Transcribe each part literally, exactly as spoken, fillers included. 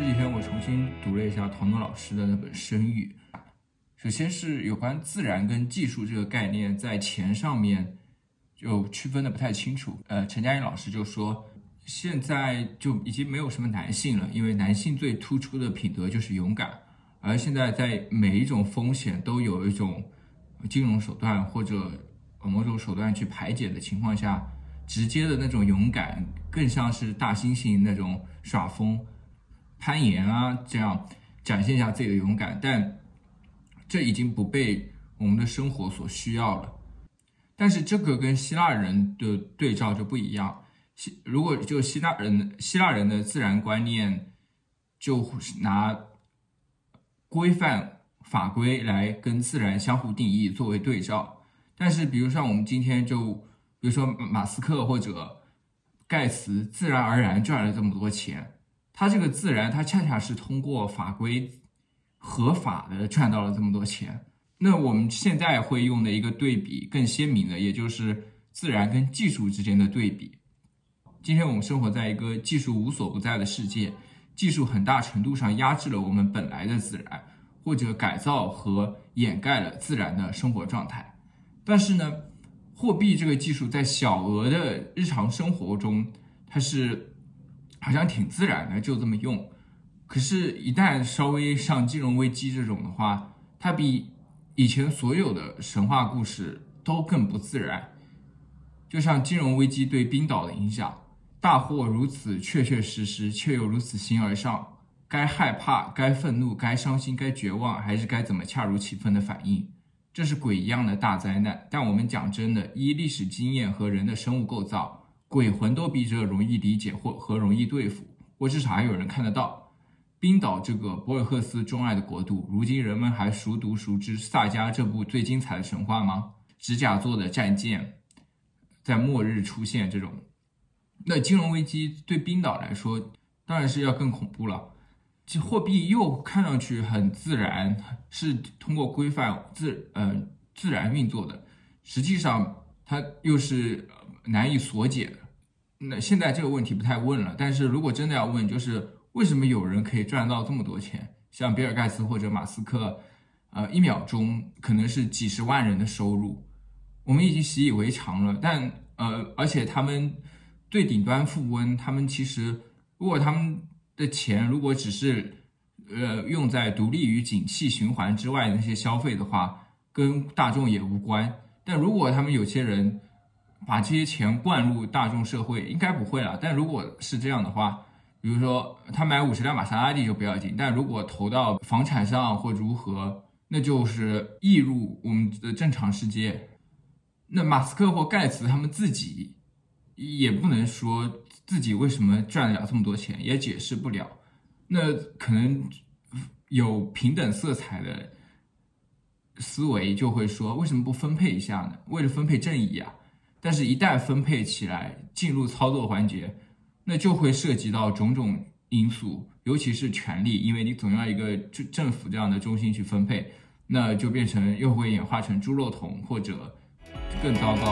几天我重新读了一下陶农老师的那本《生育》，首先是有关自然跟技术这个概念在钱上面就区分的不太清楚。呃，陈嘉映老师就说，现在就已经没有什么男性了，因为男性最突出的品德就是勇敢，而现在在每一种风险都有一种金融手段或者某种手段去排解的情况下，直接的那种勇敢更像是大猩猩那种耍疯攀岩啊，这样展现一下自己的勇敢，但这已经不被我们的生活所需要了。但是这个跟希腊人的对照就不一样，如果就希腊人希腊人的自然观念，就拿规范法规来跟自然相互定义作为对照。但是比如像我们今天就比如说马斯克或者盖茨自然而然赚了这么多钱，他这个自然他恰恰是通过法规合法的赚到了这么多钱。那我们现在会用的一个对比更鲜明的，也就是自然跟技术之间的对比。今天我们生活在一个技术无所不在的世界，技术很大程度上压制了我们本来的自然，或者改造和掩盖了自然的生活状态。但是呢，货币这个技术在小额的日常生活中，它是好像挺自然的，就这么用。可是一旦稍微像金融危机这种的话，它比以前所有的神话故事都更不自然。就像金融危机对冰岛的影响，大祸如此确确实实，却又如此形而上，该害怕，该愤怒，该伤心，该绝望，还是该怎么恰如其分的反应？这是鬼一样的大灾难。但我们讲真的，依历史经验和人的生物构造，鬼魂都比这容易理解或和容易对付，或至少还有人看得到。冰岛这个博尔赫斯钟爱的国度，如今人们还熟读熟知萨迦这部最精彩的神话吗？指甲做的战舰在末日出现这种。那金融危机对冰岛来说当然是要更恐怖了。这货币又看上去很自然，是通过规范自呃自然运作的，实际上它又是难以所解的。那现在这个问题不太问了，但是如果真的要问，就是为什么有人可以赚到这么多钱？像比尔盖茨或者马斯克，呃，一秒钟可能是几十万人的收入，我们已经习以为常了。但呃，而且他们最顶端富翁，他们其实如果他们的钱如果只是呃用在独立于景气循环之外的那些消费的话，跟大众也无关。但如果他们有些人把这些钱灌入大众社会，应该不会了。但如果是这样的话，比如说他买五十辆玛莎拉蒂就不要紧，但如果投到房产上或如何，那就是溢入我们的正常世界。那马斯克或盖茨他们自己也不能说自己为什么赚得了这么多钱，也解释不了。那可能有平等色彩的思维就会说，为什么不分配一下呢？为了分配正义啊。但是一旦分配起来进入操作环节，那就会涉及到种种因素，尤其是权力，因为你总要一个政府这样的中心去分配，那就变成又会演化成猪肉桶或者更糟糕。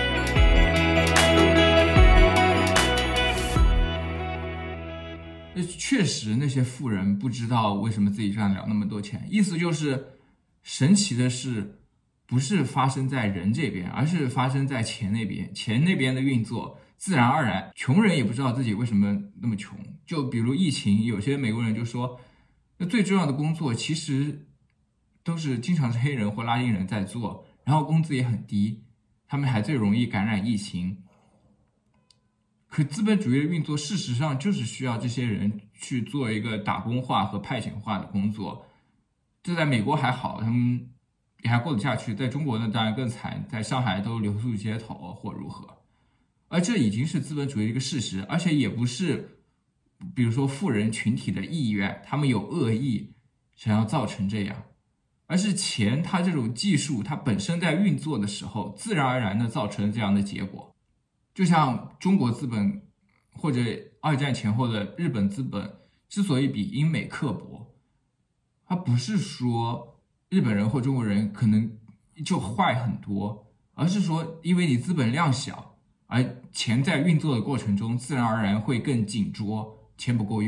确实那些富人不知道为什么自己赚了那么多钱，意思就是神奇的事不是发生在人这边，而是发生在钱那边。钱那边的运作自然而然，穷人也不知道自己为什么那么穷。就比如疫情，有些美国人就说，那最重要的工作其实都是经常是黑人或拉丁人在做，然后工资也很低，他们还最容易感染疫情。可资本主义的运作事实上就是需要这些人去做一个打工化和派遣化的工作。这在美国还好，他们也还过得下去。在中国呢当然更惨，在上海都流宿街头或如何。而这已经是资本主义的一个事实，而且也不是比如说富人群体的意愿，他们有恶意想要造成这样，而是钱它这种技术它本身在运作的时候自然而然的造成这样的结果。就像中国资本或者二战前后的日本资本之所以比英美刻薄，它不是说日本人或中国人可能就坏很多，而是说因为你资本量小，而钱在运作的过程中自然而然会更紧捉，钱不够用。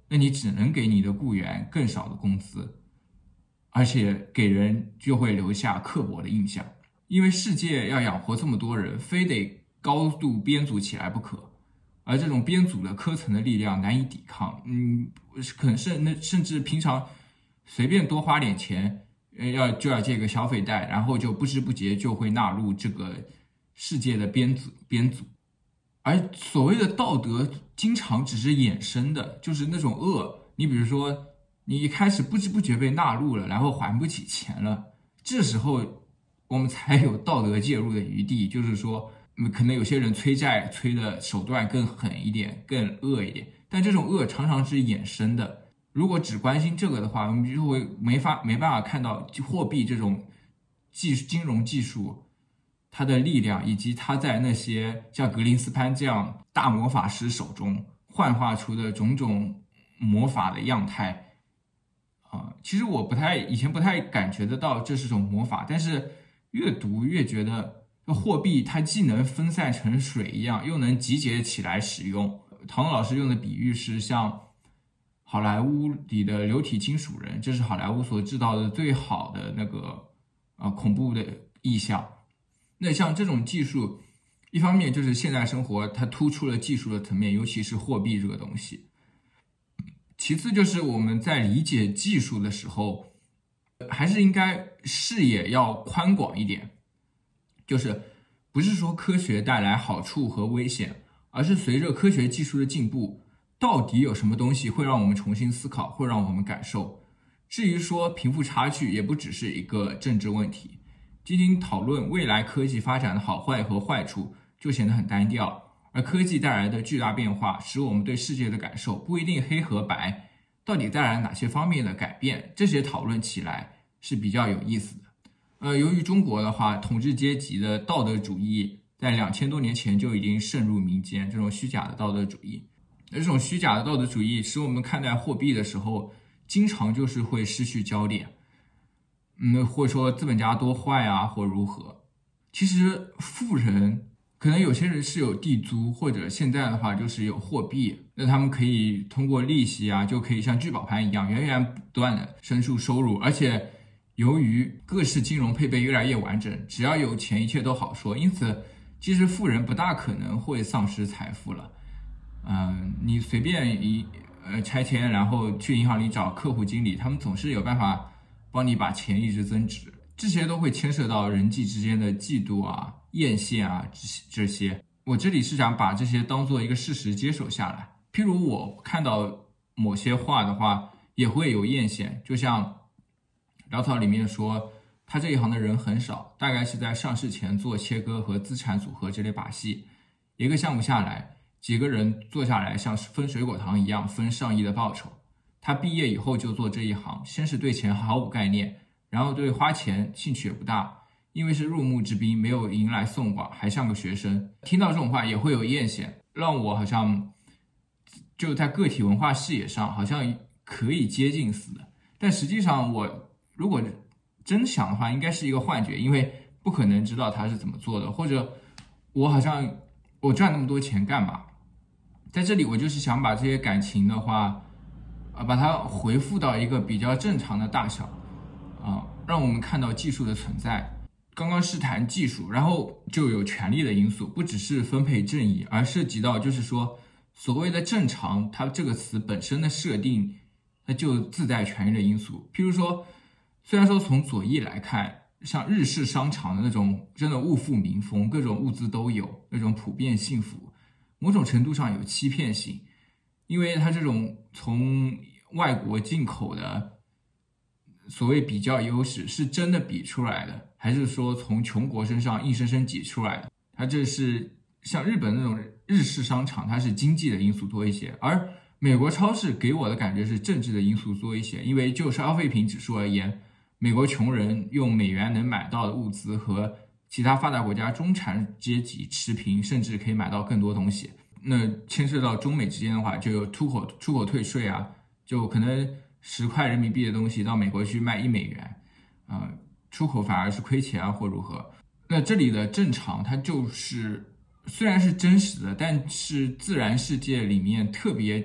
那你只能给你的雇员更少的工资，而且给人就会留下刻薄的印象。因为世界要养活这么多人，非得高度编组起来不可，而这种编组的科层的力量难以抵抗。嗯，可能是那甚至平常随便多花点钱，要就要借个消费贷，然后就不知不觉就会纳入这个世界的编组编组。而所谓的道德，经常只是衍生的，就是那种恶。你比如说，你一开始不知不觉被纳入了，然后还不起钱了，这时候我们才有道德介入的余地。就是说，可能有些人催债催的手段更狠一点，更恶一点，但这种恶常常是衍生的。如果只关心这个的话，我们就会没法没办法看到货币这种技金融技术它的力量，以及它在那些像格林斯潘这样大魔法师手中幻化出的种种魔法的样态啊、呃。其实我不太以前不太感觉得到这是种魔法，但是越读越觉得货币它既能分散成水一样，又能集结起来使用。唐老师用的比喻是像好莱坞里的流体金属人，这是好莱坞所制造的最好的那个呃恐怖的意象。那像这种技术，一方面就是现代生活它突出了技术的层面，尤其是货币这个东西。其次就是我们在理解技术的时候，还是应该视野要宽广一点，就是不是说科学带来好处和危险，而是随着科学技术的进步，到底有什么东西会让我们重新思考，会让我们感受。至于说贫富差距，也不只是一个政治问题。进行讨论未来科技发展的好坏和坏处就显得很单调，而科技带来的巨大变化使我们对世界的感受不一定黑和白，到底带来哪些方面的改变，这些讨论起来是比较有意思的。呃，由于中国的话，统治阶级的道德主义在两千多年前就已经渗入民间，这种虚假的道德主义，而这种虚假的道德主义使我们看待货币的时候，经常就是会失去焦点。嗯，或者说资本家多坏啊，或如何？其实富人可能有些人是有地租，或者现在的话就是有货币，那他们可以通过利息啊，就可以像聚宝盘一样源源不断的生出收入。而且由于各式金融配备越来越完整，只要有钱一切都好说，因此其实富人不大可能会丧失财富了。嗯、呃，你随便一呃拆迁，然后去银行里找客户经理，他们总是有办法帮你把钱一直增值，这些都会牵涉到人际之间的嫉妒啊、艳羡啊这些。我这里是想把这些当做一个事实接受下来。譬如我看到某些话的话，也会有艳羡，就像潦草里面说，他这一行的人很少，大概是在上市前做切割和资产组合这类把戏。一个项目下来，几个人坐下来像分水果糖一样分上亿的报酬。他毕业以后就做这一行，先是对钱毫无概念，然后对花钱兴趣也不大，因为是入幕之宾，没有迎来送往，还像个学生。听到这种话也会有艳羡，让我好像就在个体文化视野上好像可以接近似的。但实际上我如果真想的话，应该是一个幻觉，因为不可能知道他是怎么做的，或者我好像我赚那么多钱干嘛？在这里我就是想把这些感情的话啊，把它回复到一个比较正常的大小，啊，让我们看到技术的存在。刚刚是谈技术，然后就有权力的因素，不只是分配正义，而涉及到就是说所谓的正常，它这个词本身的设定，它就自带权力的因素。譬如说，虽然说从左翼来看，像日式商场的那种真的物富民丰，各种物资都有，那种普遍幸福，某种程度上有欺骗性。因为它这种从外国进口的所谓比较优势是真的比出来的，还是说从穷国身上硬生生挤出来的？它这是像日本那种日式商场，它是经济的因素多一些，而美国超市给我的感觉是政治的因素多一些。因为就消费品指数而言，美国穷人用美元能买到的物资和其他发达国家中产阶级持平，甚至可以买到更多东西。那牵涉到中美之间的话，就有出口出口退税啊，就可能十块人民币的东西到美国去卖一美元，啊、呃，出口反而是亏钱啊或如何。那这里的正常，它就是虽然是真实的，但是自然世界里面特别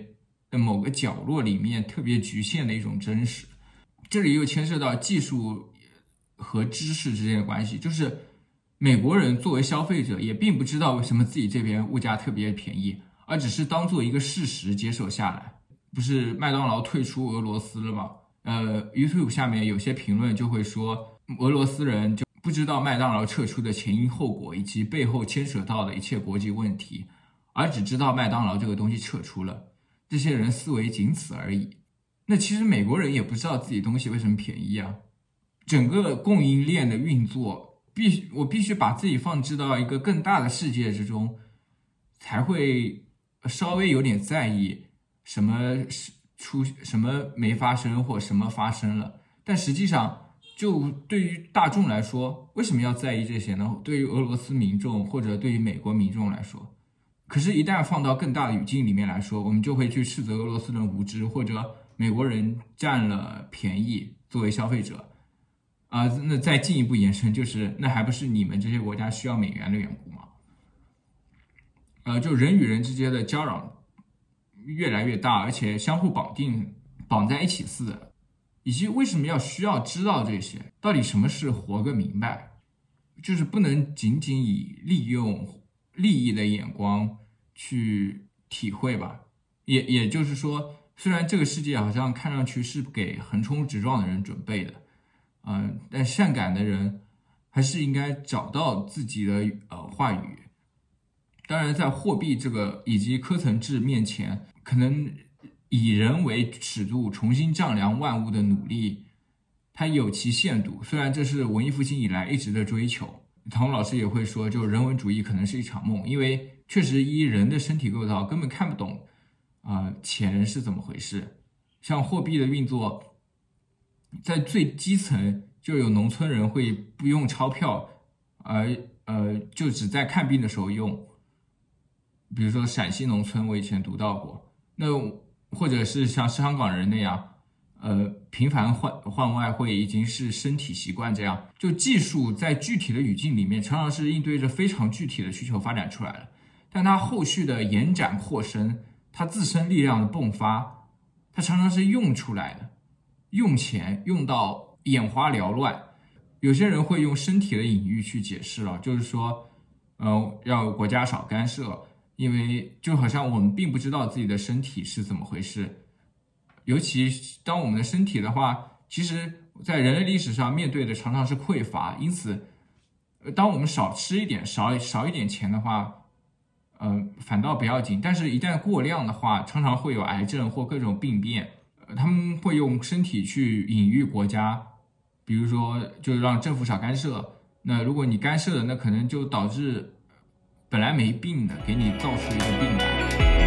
的某个角落里面特别局限的一种真实。这里又牵涉到技术和知识之间的关系，就是美国人作为消费者也并不知道为什么自己这边物价特别便宜，而只是当做一个事实接受下来。不是麦当劳退出俄罗斯了吗？呃 YouTube 下面有些评论就会说，俄罗斯人就不知道麦当劳撤出的前因后果以及背后牵扯到的一切国际问题，而只知道麦当劳这个东西撤出了，这些人思维仅此而已。那其实美国人也不知道自己东西为什么便宜啊。整个供应链的运作，必我必须把自己放置到一个更大的世界之中，才会稍微有点在意什么出什么没发生或什么发生了。但实际上，就对于大众来说，为什么要在意这些呢？对于俄罗斯民众或者对于美国民众来说，可是，一旦放到更大的语境里面来说，我们就会去斥责俄罗斯人无知，或者美国人占了便宜作为消费者啊、呃。那再进一步延伸，就是那还不是你们这些国家需要美元的缘故吗？呃，就人与人之间的交扰越来越大，而且相互绑定绑在一起似的。以及为什么要需要知道这些？到底什么是活个明白？就是不能仅仅以利用利益的眼光去体会吧。也也就是说，虽然这个世界好像看上去是给横冲直撞的人准备的，嗯、呃，但善感的人还是应该找到自己的呃话语。当然，在货币这个以及科层制面前，可能以人为尺度重新丈量万物的努力，它有其限度。虽然这是文艺复兴以来一直的追求，唐老师也会说，就人文主义可能是一场梦，因为确实依人的身体构造根本看不懂啊、呃、钱是怎么回事。像货币的运作，在最基层就有农村人会不用钞票，而呃就只在看病的时候用。比如说陕西农村，我以前读到过，那或者是像香港人那样，呃，频繁换换外汇已经是身体习惯。这样，就技术在具体的语境里面，常常是应对着非常具体的需求发展出来了，但它后续的延展扩伸，它自身力量的迸发，它常常是用出来的，用钱用到眼花缭乱。有些人会用身体的隐喻去解释了，就是说，呃，要国家少干涉。因为就好像我们并不知道自己的身体是怎么回事，尤其当我们的身体的话，其实在人类历史上面对的常常是匮乏，因此当我们少吃一点少少一点钱的话，呃，反倒不要紧，但是一旦过量的话，常常会有癌症或各种病变。呃、他们会用身体去隐喻国家，比如说就让政府少干涉，那如果你干涉了，那可能就导致本来没病的，给你造出一个病来。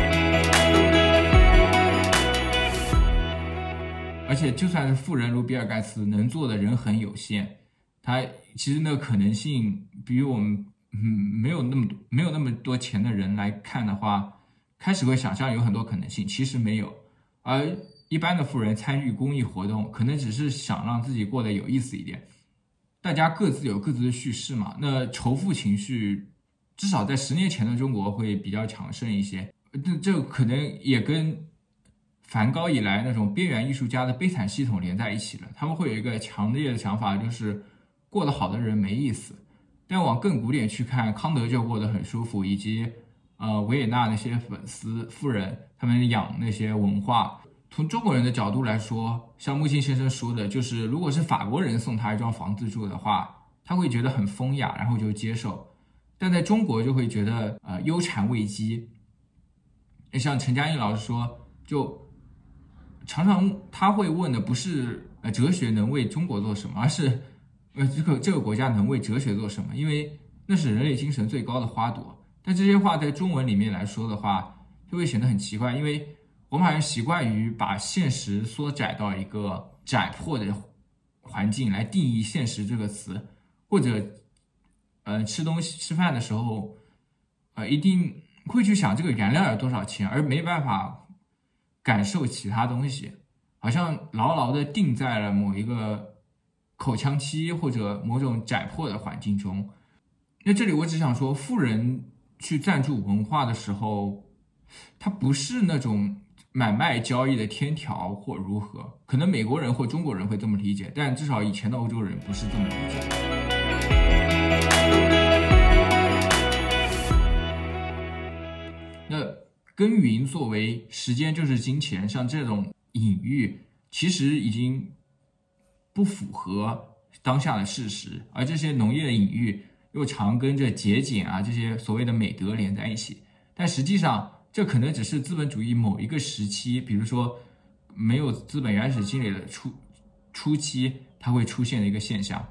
而且就算是富人如比尔盖茨，能做的人很有限，他其实那个可能性比我们嗯没有那么多没有那么多钱的人来看的话，开始会想象有很多可能性，其实没有。而一般的富人参与公益活动，可能只是想让自己过得有意思一点。大家各自有各自的叙事嘛，那仇富情绪至少在十年前的中国会比较强盛一些，这这可能也跟梵高以来那种边缘艺术家的悲惨系统连在一起了。他们会有一个强烈的想法，就是过得好的人没意思。但往更古典去看，康德就过得很舒服，以及呃维也纳那些粉丝富人，他们养那些文化。从中国人的角度来说，像木心先生说的，就是如果是法国人送他一幢房子住的话，他会觉得很风雅，然后就接受。但在中国就会觉得呃忧谗畏讥。像陈嘉映老师说，就常常他会问的不是呃哲学能为中国做什么，而是呃这个这个国家能为哲学做什么，因为那是人类精神最高的花朵。但这些话在中文里面来说的话，就会显得很奇怪，因为我们好像习惯于把现实缩窄到一个窄迫的环境来定义现实这个词，或者呃，吃东西吃饭的时候，呃，一定会去想这个原料有多少钱，而没办法感受其他东西，好像牢牢的定在了某一个口腔期或者某种窄迫的环境中。那这里我只想说，富人去赞助文化的时候，他不是那种买卖交易的天条或如何，可能美国人或中国人会这么理解，但至少以前的欧洲人不是这么理解。那耕耘作为时间就是金钱，像这种隐喻，其实已经不符合当下的事实，而这些农业的隐喻又常跟着节俭啊这些所谓的美德连在一起，但实际上这可能只是资本主义某一个时期，比如说没有资本原始积累的初初期，它会出现的一个现象。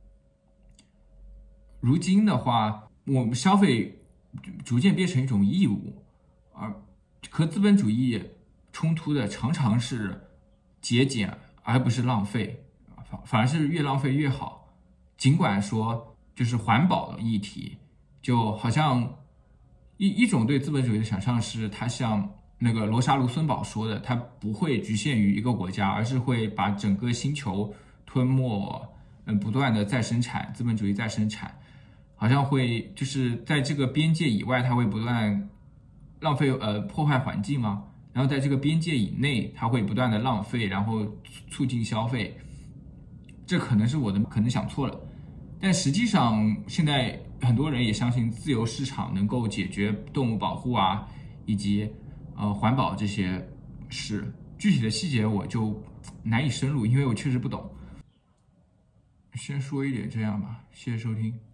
如今的话，我们消费逐渐变成一种义务，而和资本主义冲突的常常是节俭，而不是浪费，反反而是越浪费越好。尽管说就是环保的议题，就好像一一种对资本主义的想象是，它像那个罗莎卢森堡说的，它不会局限于一个国家，而是会把整个星球吞没，嗯，不断的再生产，资本主义再生产，好像会就是在这个边界以外，它会不断浪费，呃，破坏环境吗？然后在这个边界以内，它会不断的浪费，然后促进消费。这可能是我的可能想错了，但实际上现在很多人也相信自由市场能够解决动物保护啊，以及呃环保这些事。具体的细节我就难以深入，因为我确实不懂。先说一点这样吧，谢谢收听。